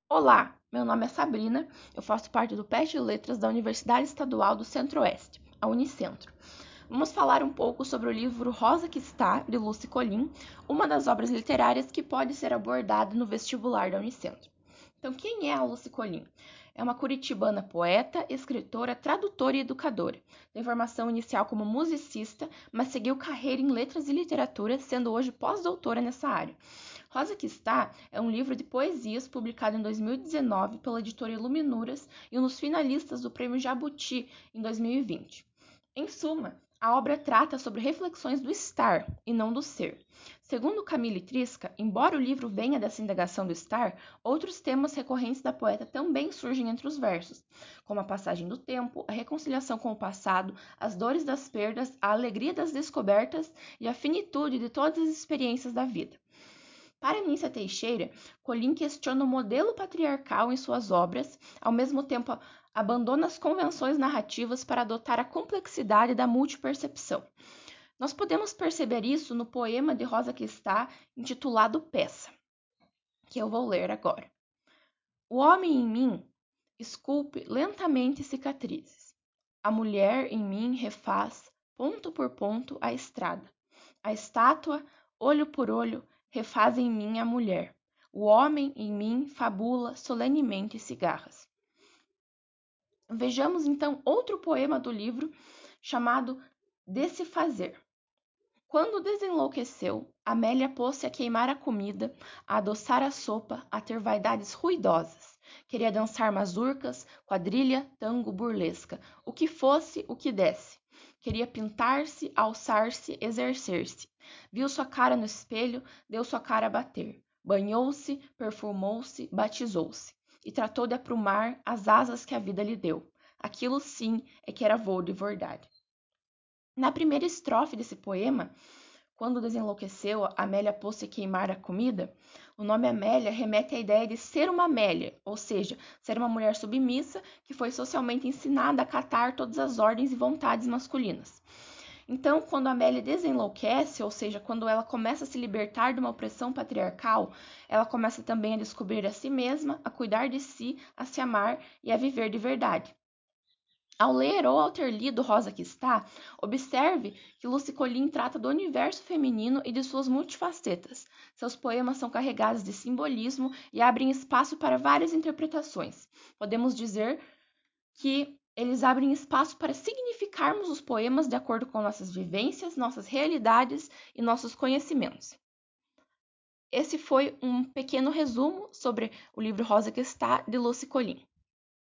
Olá, meu nome é Sabrina, eu faço parte do PET de Letras da Universidade Estadual do Centro-Oeste, a Unicentro. Vamos falar um pouco sobre o livro Rosa que Está, de Lucy Colin, uma das obras literárias que pode ser abordada no vestibular da Unicentro. Então, quem é a Lucy Colin? É uma curitibana poeta, escritora, tradutora e educadora. Tem formação inicial como musicista, mas seguiu carreira em letras e literatura, sendo hoje pós-doutora nessa área. Rosa que Está é um livro de poesias publicado em 2019 pela editora Iluminuras e um dos finalistas do Prêmio Jabuti em 2020. Em suma, a obra trata sobre reflexões do estar e não do ser. Segundo Camille Trisca, embora o livro venha dessa indagação do estar, outros temas recorrentes da poeta também surgem entre os versos, como a passagem do tempo, a reconciliação com o passado, as dores das perdas, a alegria das descobertas e a finitude de todas as experiências da vida. Para Nícia Teixeira, Colin questiona o modelo patriarcal em suas obras, ao mesmo tempo abandona as convenções narrativas para adotar a complexidade da multipercepção. Nós podemos perceber isso no poema de Rosa que Está, intitulado Peça, que eu vou ler agora. O homem em mim esculpe lentamente cicatrizes. A mulher em mim refaz, ponto por ponto, a estrada. A estátua, olho por olho, refaz em mim a mulher. O homem em mim fabula solenemente cigarras. Vejamos então outro poema do livro chamado De se fazer. Quando desenlouqueceu, Amélia pôs-se a queimar a comida, a adoçar a sopa, a ter vaidades ruidosas. Queria dançar mazurcas, quadrilha, tango, burlesca, o que fosse, o que desse. Queria pintar-se, alçar-se, exercer-se. Viu sua cara no espelho, deu sua cara a bater. Banhou-se, perfumou-se, batizou-se. E tratou de aprumar as asas que a vida lhe deu. Aquilo sim é que era voo de verdade. Na primeira estrofe desse poema, quando desenlouqueceu, Amélia pôs-se a queimar a comida, o nome Amélia remete à ideia de ser uma Amélia, ou seja, ser uma mulher submissa que foi socialmente ensinada a acatar todas as ordens e vontades masculinas. Então, quando Amélia desenlouquece, ou seja, quando ela começa a se libertar de uma opressão patriarcal, ela começa também a descobrir a si mesma, a cuidar de si, a se amar e a viver de verdade. Ao ler ou ao ter lido Rosa que Está, observe que Lucy Colin trata do universo feminino e de suas multifacetas. Seus poemas são carregados de simbolismo e abrem espaço para várias interpretações. Podemos dizer que eles abrem espaço para significarmos os poemas de acordo com nossas vivências, nossas realidades e nossos conhecimentos. Esse foi um pequeno resumo sobre o livro Rosa que Está, de Lucy Colin.